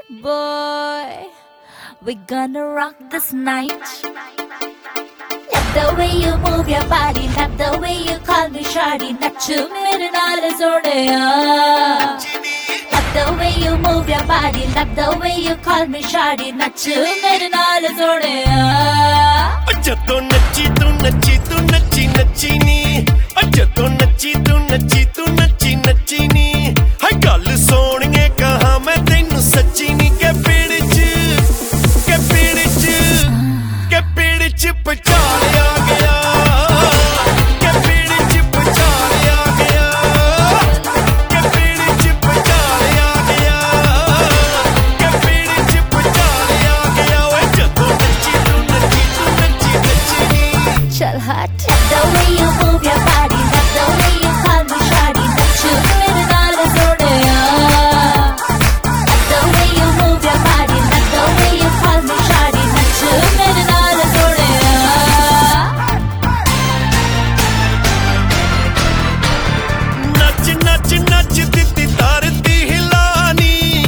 Boy, we're gonna rock this night. Love the way you move your body, love the way you call me shawty. Nachu mere naal soneya. Love the way you move your body, love the way you call me shawty. Nachu mere naal soneya. ਜਦੋਂ ਨੱਚੀ ਤੂੰ ਨੱਚੀ ਨੱਚੀ ਨੀ ਜਦੋਂ ਨੱਚੀ ਤੂੰ ਨੱਚੀ ਨੀ ਹਾਏ ਗੱਲ ਸੋਹਣੀਏ ਕਹਾਂ ਮੈਂ ਤੈਨੂੰ ਸੱਚੀ ਨੀ ਕਿ ਪੀੜ ਚ ਪਛਾਣਿਆ ਗਿਆ ਕਿ ਪੀੜ ਚ ਪਛਾਣਿਆ ਗਿਆ ਕਿ ਪੀੜ ਚ ਪਛਾਣਿਆ ਗਿਆ ਕਿ ਪੀੜ ਚ ਪਛਾਣਿਆ ਗਿਆ ਓਏ ਜਦੋਂ ਨੱਚੀ ਤੂੰ ਨੱਚੀ ਨੀ Chal hot. Love the way you move your body, love the way you call me shawty. Nachu mere naal soneya. Love the way you move your body, love the way you call me shawty. Nachu mere naal soneya. ਨੱਚ ਦਿੱਤੀ ਧਰਤੀ ਹਿਲਾਨੀ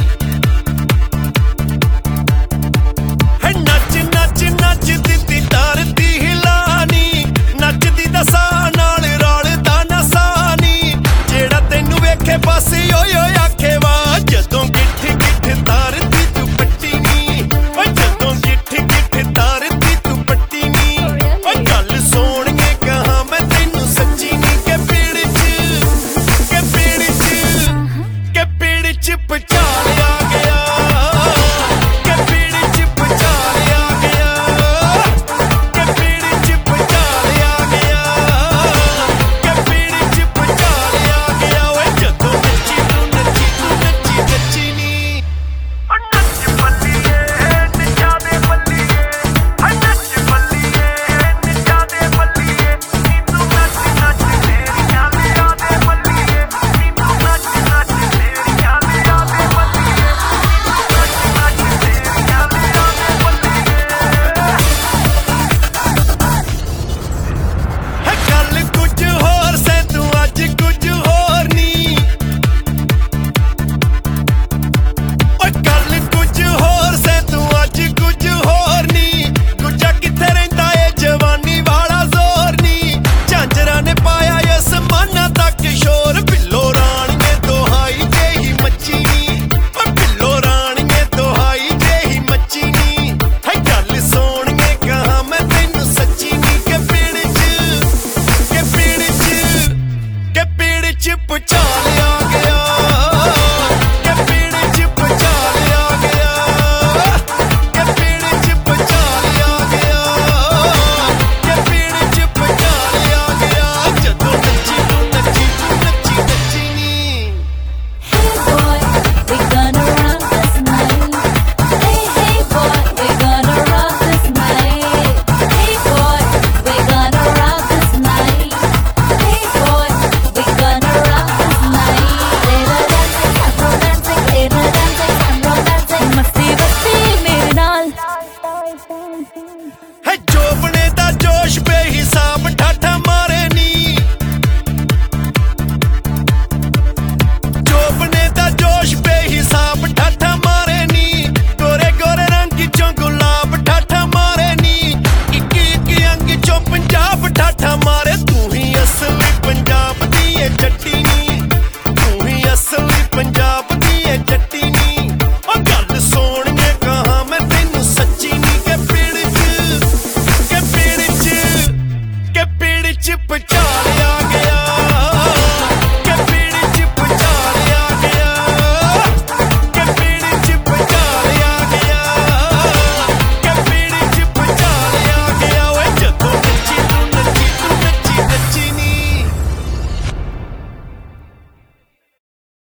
ਹੈ ਨੱਚ ਦਿੱਤੀ ਧਰਤੀ ਹਿਲਾਨੀ ਨੱਚਦੀ ਦਸਾਂ ਨਾਲ ਰਲਦਾ ਨਸਾਨੀ ਜਿਹੜਾ ਤੈਨੂੰ ਵੇਖੇ ਬਸ ਓਏ ਆਖੇ ਵਾ ਜਦੋਂ ਗਿੱਠ ਧਰਤੀ ਤੂੰ ਪੱਟੀ ਨੀ ਓ ਜਦੋਂ ਗਿੱਠ ਧਰਤੀ ਤੂੰ ਪੱਟੀ ਨੀ ਓ ਗੱਲ ਸੋਹਣੀਏ ਕਹਾਂ ਮੈਂ ਤੈਨੂੰ ਸੱਚੀ ਨੀ ਕਿ ਪੀੜ ਚ ਪਛਾਣਿਆ ਗਿਆ ਕਿ ਪੀੜ ਚ ਪਛਾਣਿਆ ਗਿਆ ਕਿ ਪੀੜ ਚ ਪਛਾਣਿਆ ਗਿਆ ਕਿ ਪੀੜ ਚ ਪਛਾਣਿਆ ਗਿਆ ਓਏ ਜਦੋਂ ਨੱਚੀ ਤੂੰ ਨੱਚੀ ਨੀ ਨੱਚ ਬੱਲੀਏ ਨੱਚਾ ਦੇ ਬੱਲੀਏ ਨੱਚ ਬੱਲੀਏ ਨੱਚਾ ਦੇ ਬੱਲੀਏ ਨੀ ਤੂੰ ਨੱਚ ਤੇਰੀਆਂ ਲਿਆ ਦੇ ਬੱਲੀਏ ਨੀ ਤੂੰ ਨੱਚ ਤੇਰੀਆਂ ਲਿਆ ਦੇ ਗੱਲ ਕੁਝ ਹੋਰ ਸੈ ਤੂੰ ਅੱਜ ਕੁਝ ਹੋਰ ਨੀ ਓਏ ਗੱਲ ਕੁਝ ਹੋਰ ਸੈ ਤੂੰ ਅੱਜ ਕੁਝ ਹੋਰ ਨੀ ਦੂਜਾ ਕਿੱਥੇ ਰਹਿੰਦਾ ਏ ਜਵਾਨੀ ਵਾਲਾ ਜ਼ੋਰ ਨੀ ਝਾਂਜਰਾਂ ਨੇ ਪਾਇਆ ਅਸਮਾਨਾਂ ਤੱਕ ਸ਼ੋਰ ਬਿੱਲੋ ਰਾਣੀਏ ਦੁਹਾਈ ਜਿਹੀ ਮੱਚੀ ਨੀ ਓ ਬਿੱਲੋ ਰਾਣੀਏ ਦੁਹਾਈ ਜਿਹੀ ਮੱਚੀ ਨੀ ਹੈ ਗੱਲ ਸੋਹਣੀਏ ਕਹਾਂ ਮੈਂ ਤੈਨੂੰ ਸੱਚੀ ਨੀ ਕਿ ਪੀੜ ਚ ਪਛਾਣਿਆ ਗਿਆ ਕਿ ਪੀੜ ਚ ਪਛਾਣਿਆ ਗਿਆ ਕਿ ਪੀੜ ਚ ਪਛਾਣਿਆ ਗਿਆ ਕਿ ਪੀੜ ਚ ਪਛਾਣਿਆ ਗਿਆ ਜਦੋਂ ਨੱਚੀ ਤੂੰ ਨੱਚੀ ਨੀ Hey boy, we're gonna rock this night. Hey boy, we're gonna rock this night. Hey boy, we're gonna rock this night. Hey boy, we're gonna rock this night. Little dancing, Afro dancing, masti mere naal. ਹੈ ਜੋਬਨੇ ਦਾ ਜੋਸ਼ ਬੇਹਿਸਾਬ ਠਾਠਾ ਮਾਰੇ ਨੀ ਜੋਬਨੇ ਦਾ ਜੋਸ਼ ਬੇਹਿਸਾਬ ਠਾਠਾ ਮਾਰੇ ਨੀ ਗੋਰੇ ਗੋਰੇ ਰੰਗ ਚੋਂ ਗੁਲਾਬ ਠਾਠਾ ਮਾਰੇ ਨੀ ਇੱਕ ਅੰਗ ਚੋਂ ਪੰਜਾਬ ਠਾਠਾ ਮਾਰੇ ਤੂੰ ਹੀ ਅਸਲੀ ਪੰਜਾਬ ਦੀ ਏ ਜੱਟੀ ਨੀ ਤੂੰ ਹੀ ਅਸਲੀ ਪੰਜਾਬ ਦੀ ਏ ਜੱਟੀ ਨੀ ਓ ਗੱਲ ਸੋਹਣੀਏ ਕਹਾਂ ਮੈਂ ਤੈਨੂੰ ਸੱਚੀ ਨੀ ਕਿ ਪੀੜ ਚ ਪਛਾਣਿਆ